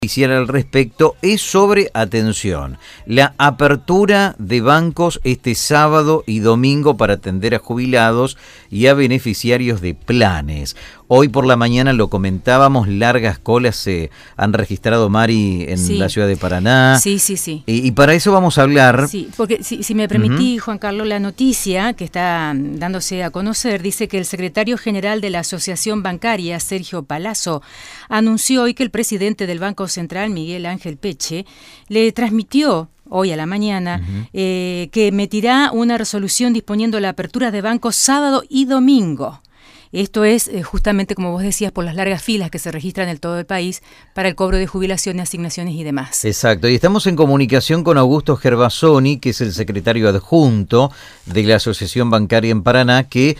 Oficial al respecto es sobre, atención, la apertura de bancos este sábado y domingo para atender a jubilados y a beneficiarios de planes. Hoy por la mañana lo comentábamos, largas colas se han registrado, Mari, en la ciudad de Paraná. Sí. Y para eso vamos a hablar. Sí, porque si me permití, Juan Carlos, la noticia que está dándose a conocer dice que el secretario general de la Asociación Bancaria, Sergio Palazzo, anunció hoy que el presidente del Banco Central, Miguel Ángel Peche, le transmitió hoy a la mañana que emitirá una resolución disponiendo la apertura de bancos sábado y domingo. Esto es justamente, como vos decías, por las largas filas que se registran en todo el país para el cobro de jubilaciones, asignaciones y demás. Exacto, y estamos en comunicación con Augusto Gervasoni, que es el secretario adjunto de la Asociación Bancaria en Paraná, que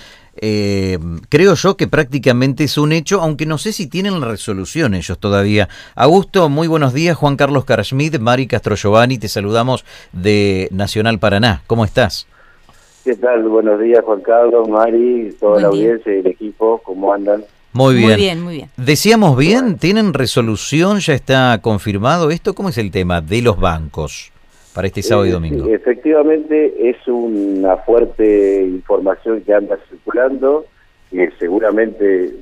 creo yo que prácticamente es un hecho, aunque no sé si tienen la resolución ellos todavía. Augusto, muy buenos días. Juan Carlos Carschmidt, Mari Castro-Giovanni, te saludamos de Nacional Paraná. ¿Cómo estás? ¿Qué tal? Buenos días, Juan Carlos, Mari, toda la audiencia y el equipo, ¿cómo andan? Muy bien. Muy bien. Decíamos bien, ¿tienen resolución? ¿Ya está confirmado esto? ¿Cómo es el tema de los bancos para este sábado y domingo? Sí, efectivamente es una fuerte información que anda circulando, que seguramente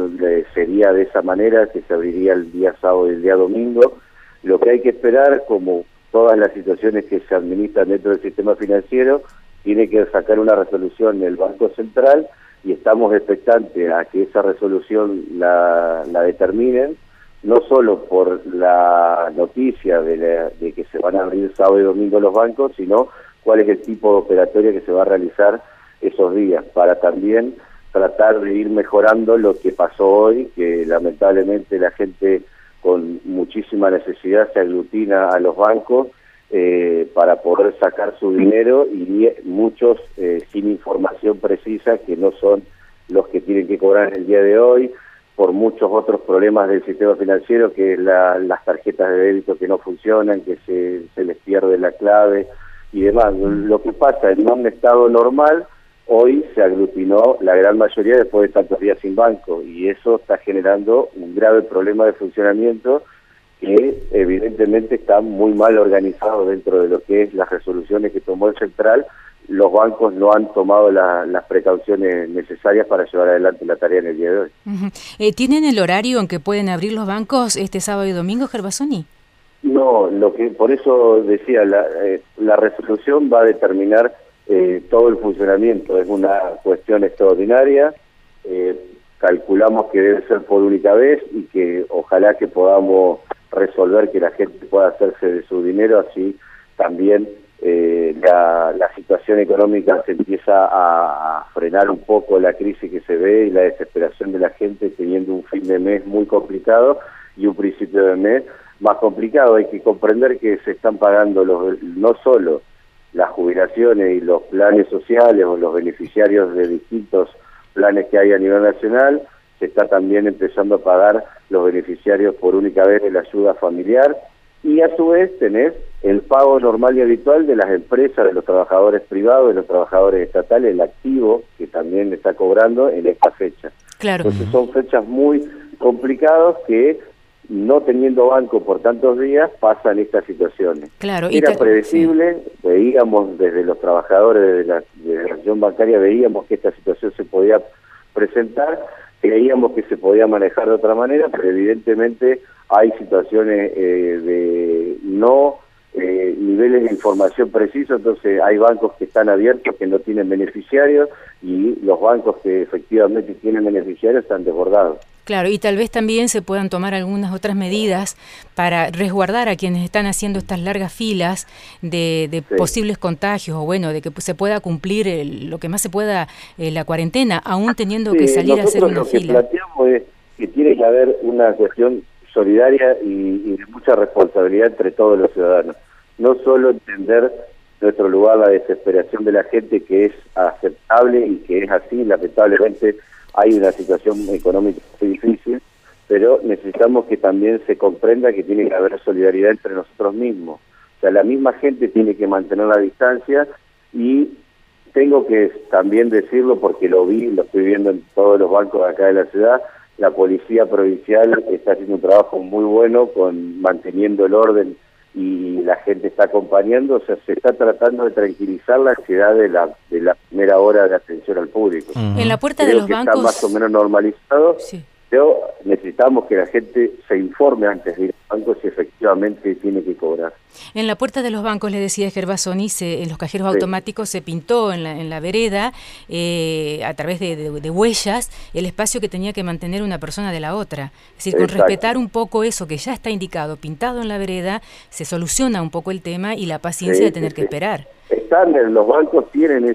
sería de esa manera, que se abriría el día sábado y el día domingo. Lo que hay que esperar, como todas las situaciones que se administran dentro del sistema financiero, tiene que sacar una resolución el Banco Central y estamos expectantes a que esa resolución la determinen, no solo por la noticia de que se van a abrir sábado y domingo los bancos, sino cuál es el tipo de operatoria que se va a realizar esos días, para también tratar de ir mejorando lo que pasó hoy, que lamentablemente la gente con muchísima necesidad se aglutina a los bancos para poder sacar su dinero, y muchos sin información precisa, que no son los que tienen que cobrar en el día de hoy, por muchos otros problemas del sistema financiero, que las tarjetas de débito que no funcionan, que se les pierde la clave y demás. Lo que pasa en un estado normal, hoy se aglutinó la gran mayoría después de tantos días sin banco, y eso está generando un grave problema de funcionamiento que evidentemente está muy mal organizado dentro de lo que es las resoluciones que tomó el Central. Los bancos no han tomado las precauciones necesarias para llevar adelante la tarea en el día de hoy. ¿Tienen el horario en que pueden abrir los bancos este sábado y domingo, Gervasoni? No, por eso decía, la resolución va a determinar todo el funcionamiento. Es una cuestión extraordinaria. Calculamos que debe ser por única vez, y que ojalá que podamos resolver que la gente pueda hacerse de su dinero, así también la situación económica se empieza a frenar un poco, la crisis que se ve y la desesperación de la gente teniendo un fin de mes muy complicado y un principio de mes más complicado. Hay que comprender que se están pagando no solo las jubilaciones y los planes sociales o los beneficiarios de distintos planes que hay a nivel nacional, se está también empezando a pagar los beneficiarios por única vez de la ayuda familiar, y a su vez tenés el pago normal y habitual de las empresas, de los trabajadores privados, de los trabajadores estatales, el activo que también está cobrando en esta fecha. Claro. Entonces son fechas muy complicadas que, no teniendo banco por tantos días, pasan estas situaciones. Claro. Era predecible, veíamos desde los trabajadores de la Asociación Bancaria, veíamos que esta situación se podía presentar, creíamos que se podía manejar de otra manera, pero evidentemente hay situaciones de niveles de información precisos. Entonces hay bancos que están abiertos que no tienen beneficiarios, y los bancos que efectivamente tienen beneficiarios están desbordados. Claro, y tal vez también se puedan tomar algunas otras medidas para resguardar a quienes están haciendo estas largas filas de posibles contagios, o bueno, de que se pueda cumplir lo que más se pueda la cuarentena, aún teniendo que salir a hacer una fila. Lo que planteamos es que tiene que haber una cuestión solidaria y de mucha responsabilidad entre todos los ciudadanos. No solo entender nuestro lugar, la desesperación de la gente, que es aceptable y que es así. Lamentablemente hay una situación económica muy difícil, pero necesitamos que también se comprenda que tiene que haber solidaridad entre nosotros mismos. O sea, la misma gente tiene que mantener la distancia, y tengo que también decirlo porque lo estoy viendo en todos los bancos de acá de la ciudad, la policía provincial está haciendo un trabajo muy bueno manteniendo el orden y la gente está acompañando, o sea, se está tratando de tranquilizar la ansiedad de la primera hora de atención al público. En la puerta Creo de los que bancos... está más o menos normalizado, Sí. pero necesitamos que la gente se informe antes de ir al banco si efectivamente tiene que cobrar. En la puerta de los bancos, le decía Gervasoni, en los cajeros Sí. automáticos se pintó en la vereda, a través de huellas, el espacio que tenía que mantener una persona de la otra. Es decir, con Exacto. respetar un poco eso que ya está indicado, pintado en la vereda, se soluciona un poco el tema y la paciencia Sí, de tener sí, que sí. esperar. Los bancos tienen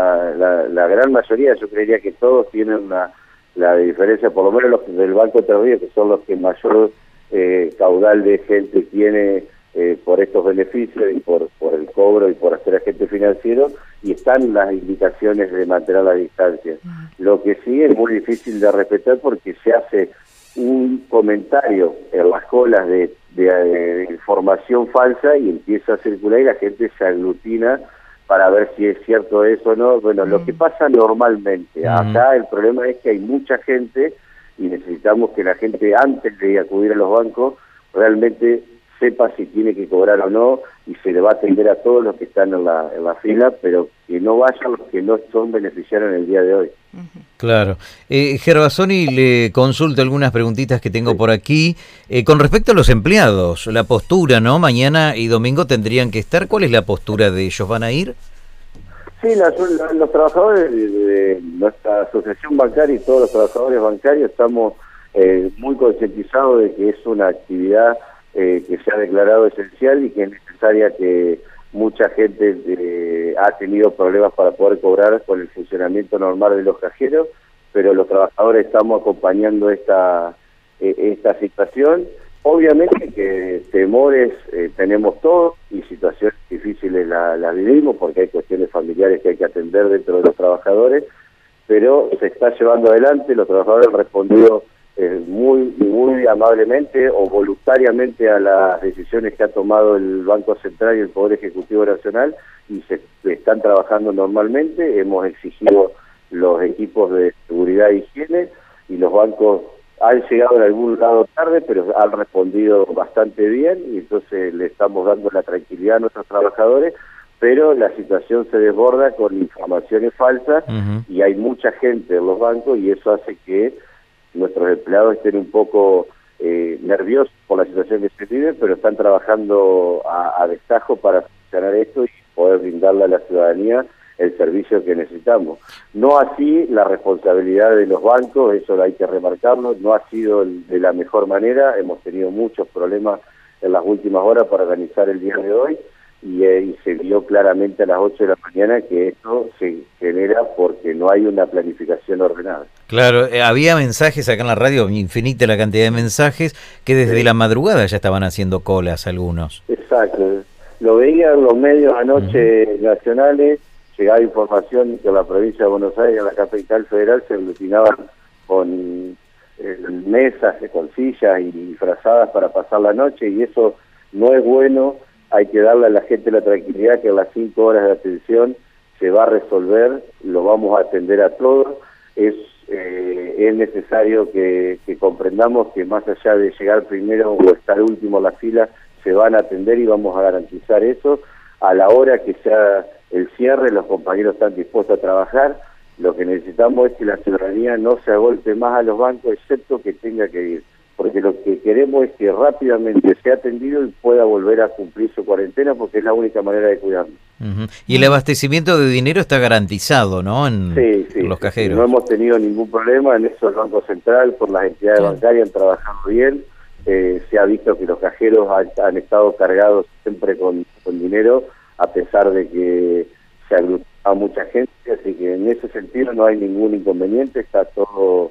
la gran mayoría, yo creería que todos tienen la diferencia, por lo menos los del Banco de Ríos, que son los que mayor caudal de gente tiene por estos beneficios y por el cobro y por ser agente financiero, y están las indicaciones de mantener la distancia. Lo que sí es muy difícil de respetar porque se hace un comentario en las colas de información falsa y empieza a circular y la gente se aglutina para ver si es cierto eso o no. Bueno, lo que pasa normalmente, acá el problema es que hay mucha gente y necesitamos que la gente antes de acudir a los bancos realmente sepa si tiene que cobrar o no y se le va a atender a todos los que están en la fila, pero que no vayan los que no son beneficiarios en el día de hoy. Claro. Gervasoni, le consulto algunas preguntitas que tengo por aquí. Con respecto a los empleados, la postura, ¿no? Mañana y domingo tendrían que estar. ¿Cuál es la postura de ellos? ¿Van a ir? Sí, los trabajadores de nuestra asociación bancaria y todos los trabajadores bancarios estamos muy concientizados de que es una actividad que se ha declarado esencial y que es necesaria, que mucha gente ha tenido problemas para poder cobrar con el funcionamiento normal de los cajeros, pero los trabajadores estamos acompañando esta situación. Obviamente que temores tenemos todos y situaciones difíciles las vivimos porque hay cuestiones familiares que hay que atender dentro de los trabajadores, pero se está llevando adelante. Los trabajadores han respondido muy amablemente o voluntariamente a las decisiones que ha tomado el Banco Central y el Poder Ejecutivo Nacional y se están trabajando normalmente. Hemos exigido los equipos de seguridad e higiene y los bancos han llegado en algún lado tarde, pero han respondido bastante bien y entonces le estamos dando la tranquilidad a nuestros trabajadores, pero la situación se desborda con informaciones falsas y hay mucha gente en los bancos y eso hace que nuestros empleados estén un poco nerviosos por la situación que se vive, pero están trabajando a destajo para solucionar esto y poder brindarle a la ciudadanía el servicio que necesitamos. No así la responsabilidad de los bancos, eso hay que remarcarlo, no ha sido de la mejor manera, hemos tenido muchos problemas en las últimas horas para organizar el día de hoy y se vio claramente a las 8 de la mañana que esto se genera porque no hay una planificación ordenada. Claro, había mensajes acá en la radio, infinita la cantidad de mensajes, que desde la madrugada ya estaban haciendo colas algunos. Exacto, lo veían los medios anoche nacionales, llegaba información que en la provincia de Buenos Aires, en la capital federal, se aglutinaban con mesas, con sillas y disfrazadas para pasar la noche y eso no es bueno. Hay que darle a la gente la tranquilidad que en las 5 horas de atención se va a resolver, lo vamos a atender a todos. Es necesario que comprendamos que más allá de llegar primero o estar último en la fila, se van a atender y vamos a garantizar eso. A la hora que sea el cierre, los compañeros están dispuestos a trabajar. Lo que necesitamos es que la ciudadanía no se agolpe más a los bancos, excepto que tenga que ir. Porque lo que queremos es que rápidamente sea atendido y pueda volver a cumplir su cuarentena, porque es la única manera de cuidarnos. Y el abastecimiento de dinero está garantizado, ¿no? En los cajeros. No hemos tenido ningún problema, en eso el Banco Central, por las entidades bancarias han trabajado bien, se ha visto que los cajeros han estado cargados siempre con dinero, a pesar de que se aglutina mucha gente, así que en ese sentido no hay ningún inconveniente, está todo...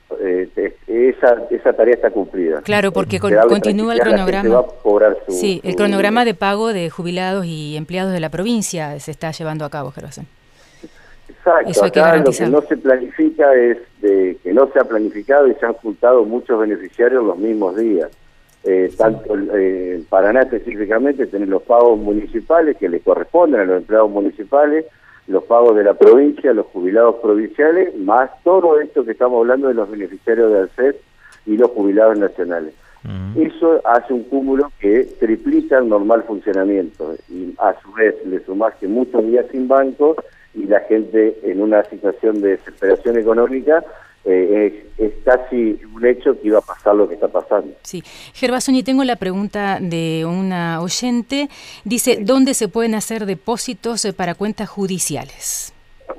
esa tarea está cumplida. Claro, porque continúa el cronograma. El cronograma de pago de jubilados y empleados de la provincia se está llevando a cabo, Gervasoni. Exacto, eso hay que acá lo garantizar. que no se planifica es que no se ha planificado y se han juntado muchos beneficiarios los mismos días. Tanto en Paraná específicamente tienen los pagos municipales que le corresponden a los empleados municipales, los pagos de la provincia, los jubilados provinciales, más todo esto que estamos hablando de los beneficiarios de ANSES y los jubilados nacionales. Eso hace un cúmulo que triplica el normal funcionamiento y a su vez le sumás que muchos días sin banco y la gente en una situación de desesperación económica, es casi un hecho que iba a pasar lo que está pasando. Sí. Gervasoni, tengo la pregunta de una oyente. Dice, ¿dónde se pueden hacer depósitos para cuentas judiciales?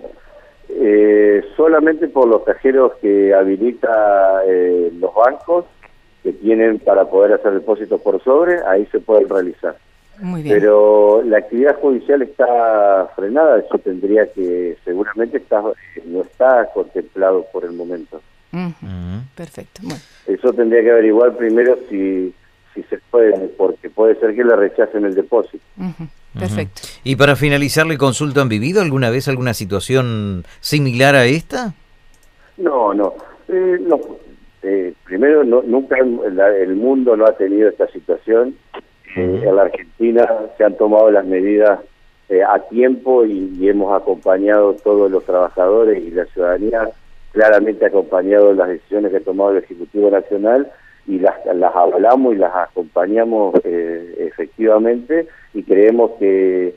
Solamente por los cajeros que habilita los bancos, que tienen para poder hacer depósitos por sobre, ahí se pueden realizar. Muy bien. Pero la actividad judicial está frenada, eso tendría que, seguramente no está contemplado por el momento. Perfecto. Bueno. Eso tendría que averiguar primero si se puede, porque puede ser que le rechacen el depósito. Perfecto. Y para finalizar, ¿le consulto, han vivido alguna vez alguna situación similar a esta? No. Primero, nunca el mundo no ha tenido esta situación. En la Argentina se han tomado las medidas a tiempo y hemos acompañado todos los trabajadores y la ciudadanía, claramente acompañado las decisiones que ha tomado el Ejecutivo Nacional y las avalamos y las acompañamos efectivamente, y creemos que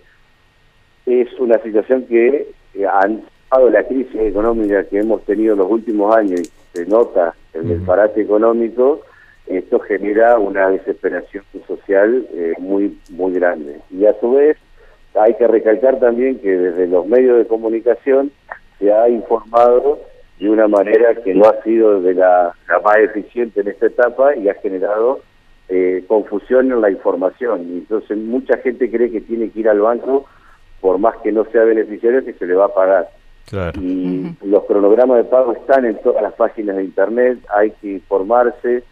es una situación que han dado la crisis económica que hemos tenido en los últimos años y se nota en el parate económico. Esto genera una desesperación social muy grande. Y a su vez hay que recalcar también que desde los medios de comunicación se ha informado de una manera que no ha sido de la más eficiente en esta etapa y ha generado confusión en la información. Y entonces mucha gente cree que tiene que ir al banco, por más que no sea beneficiario, que se le va a pagar. Claro. Y los cronogramas de pago están en todas las páginas de internet, hay que informarse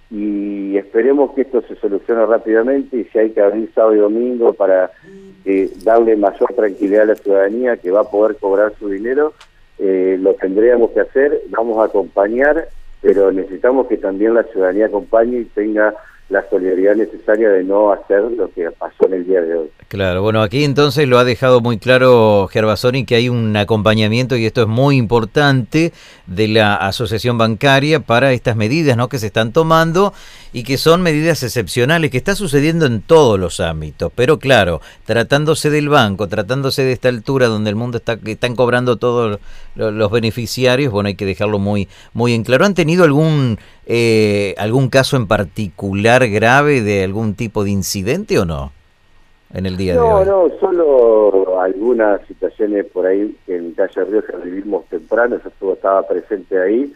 y esperemos que esto se solucione rápidamente, y si hay que abrir sábado y domingo para darle mayor tranquilidad a la ciudadanía que va a poder cobrar su dinero, lo tendríamos que hacer. Vamos a acompañar, pero necesitamos que también la ciudadanía acompañe y tenga la solidaridad necesaria de no hacer lo que pasó en el día de hoy. Claro, bueno, aquí entonces lo ha dejado muy claro Gervasoni, que hay un acompañamiento, y esto es muy importante, de la asociación bancaria para estas medidas, ¿no?, que se están tomando y que son medidas excepcionales, que está sucediendo en todos los ámbitos, pero claro, tratándose del banco, tratándose de esta altura donde el mundo están cobrando todos los beneficiarios, bueno, hay que dejarlo muy en claro. ¿Han tenido algún caso en particular grave de algún tipo de incidente o no en el día de hoy? No, solo algunas situaciones por ahí en Calle Rioja vivimos temprano, yo estaba presente ahí,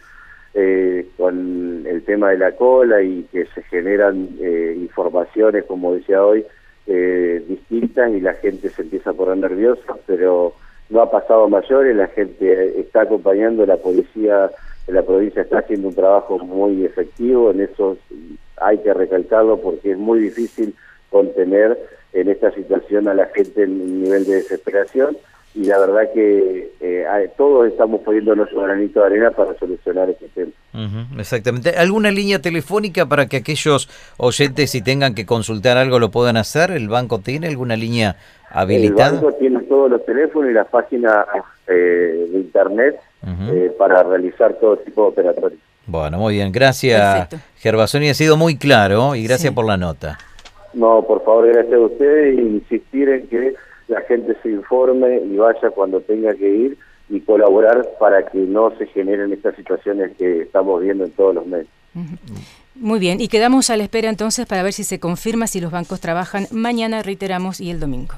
con el tema de la cola y que se generan informaciones, como decía hoy, distintas, y la gente se empieza a poner nerviosa, pero no ha pasado a mayores, la gente está acompañando, la policía de la provincia está haciendo un trabajo muy efectivo, en eso hay que recalcarlo porque es muy difícil contener en esta situación a la gente en un nivel de desesperación, y la verdad que todos estamos poniendo nuestro granito de arena para solucionar este tema. Exactamente. ¿Alguna línea telefónica para que aquellos oyentes, si tengan que consultar algo, lo puedan hacer? ¿El banco tiene alguna línea habilitada? El banco tiene todos los teléfonos y las páginas de internet para realizar todo tipo de operatorios. Bueno, muy bien. Gracias, Gervasoni. Ha sido muy claro y gracias por la nota. No, por favor, gracias a ustedes, y insistir en que la gente se informe y vaya cuando tenga que ir y colaborar para que no se generen estas situaciones que estamos viendo en todos los medios. Muy bien, y quedamos a la espera entonces para ver si se confirma si los bancos trabajan mañana, reiteramos, y el domingo.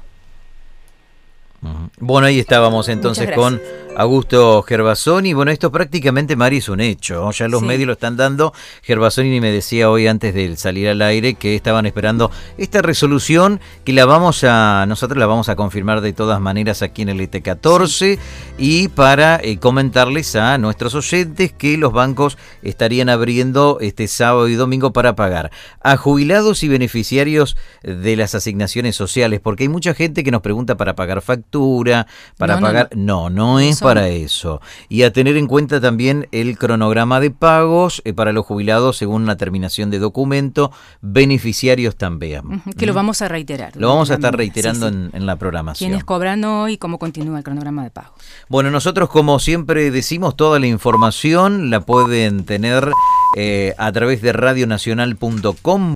Bueno, ahí estábamos entonces con Augusto Gervasoni. Bueno, esto prácticamente, Mari, es un hecho, ya los medios lo están dando. Gervasoni me decía hoy antes de salir al aire que estaban esperando esta resolución, que nosotros la vamos a confirmar de todas maneras aquí en el ET14, y para comentarles a nuestros oyentes que los bancos estarían abriendo este sábado y domingo para pagar a jubilados y beneficiarios de las asignaciones sociales, porque hay mucha gente que nos pregunta para pagar facturas, factura, para pagar. No es para eso. Y a tener en cuenta también el cronograma de pagos para los jubilados según la terminación de documento, beneficiarios también. Que lo vamos a reiterar. Lo vamos a estar reiterando en la programación. ¿Quiénes cobran hoy? ¿Cómo continúa el cronograma de pago? Bueno, nosotros como siempre decimos, toda la información la pueden tener a través de radionacional.com.